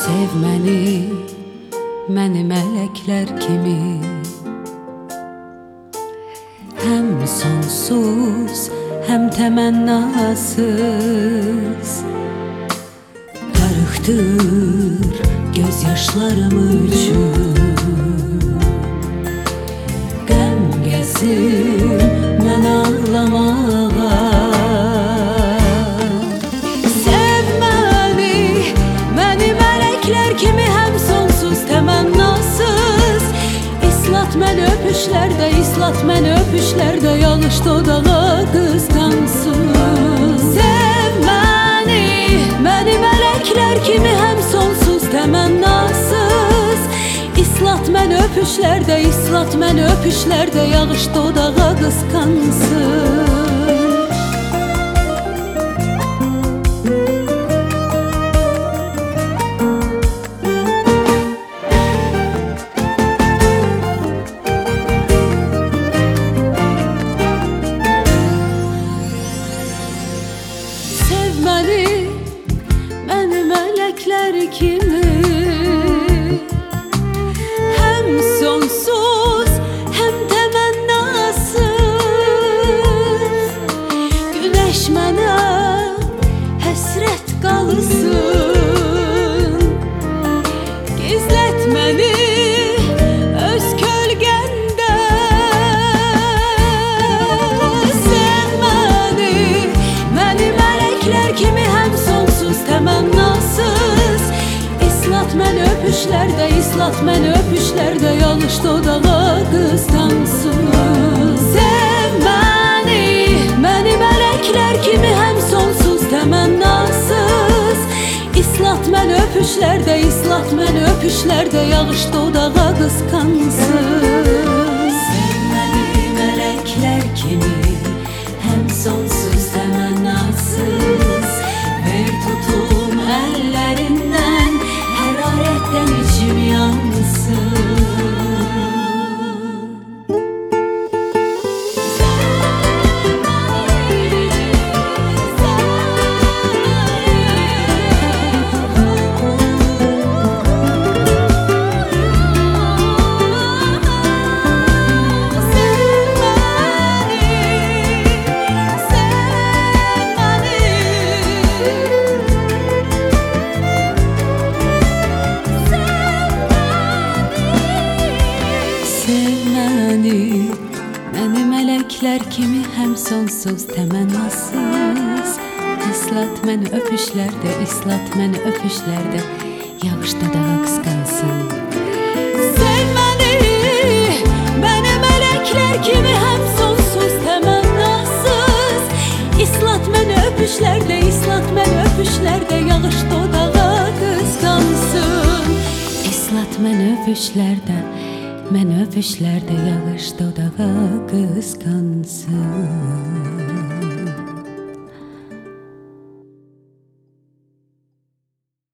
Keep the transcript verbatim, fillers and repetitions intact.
Sevməni məni mələklər kimi, həm sonsuz, həm təmənnasız qarıxdır göz yaşlarım üçün. Qəm gəzir mən ağlamağa. Sev məni, məni mələklər kimi, həm sonsuz, təmənnasız. İslat məni öpüşlərdə, islat məni öpüşlərdə, yalış dodağa qısqansın. Sev məni, məni mələklər kimi, həm sonsuz, təmənnasız. İslat məni öpüşlərdə, islat məni öpüşlərdə, yağış dodağa qısqansın. Sev məni, məni mələklər kimi, həm sonsuz, həm təmənnasız. Günəş mənə həsrət qalsın, gizlət məni öz kölgəndə. Sev məni, məni mələklər kimi, həm sonsuz, təmənnasız. İslat məni öpüşlərdə, islat məni öpüşlərdə, yalış dodağa qısqansın. Sev məni, məni mələklər kimi, həm sonsuz, təmənnasız. İslat məni öpüşlərdə, islat məni öpüşlərdə, yağış dodağa qısqansın. Sev məni mələklər kimi, həm sonsuz, təmənnasız. Ver tutum əllərindən, hərarətdən içim yansın. Məni mələklər kimi, həm sonsuz, təmənnasız. İslat məni öpüşlərdə, islat məni öpüşlərdə, yağış dodağa qısqansın. Sev məni, məni mələklər kimi, həm sonsuz, təmənnasız. İslat məni öpüşlərdə, islat məni öpüşlərdə, yağış dodağa qısqansın. İslat məni öpüşlərdə, mən öpüşlərdə, yağış dodağa qısqansın.